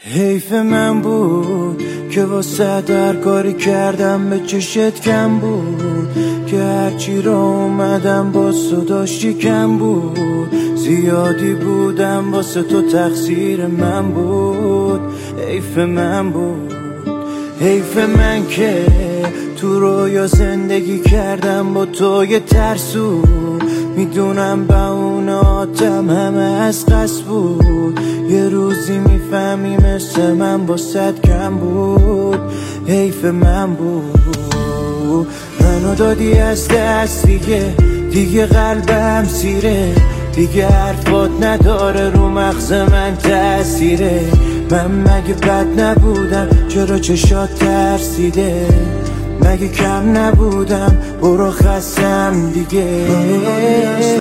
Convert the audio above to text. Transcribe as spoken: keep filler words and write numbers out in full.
حیف من بود که واسه در کاری کردم به چشت کم بود، که هرچی را اومدم با صداشی کم بود. زیادی بودم واسه تو تقصیر من بود. حیف من بود، حیف من که تو رویا زندگی کردم با تو یه ترسو. میدونم با اون آدم همه از قصد بود، یه روزی میفهمی مثل من با صد کم بود. حیف من بود، منو دادی از دست دیگه، دیگه قلبم سیره، دیگه حرفات نداره رو مغز من تأثیره. من مگه بد نبودم؟ چرا چشات ترسیده؟ مگه کم نبودم؟ برو خستم دیگه.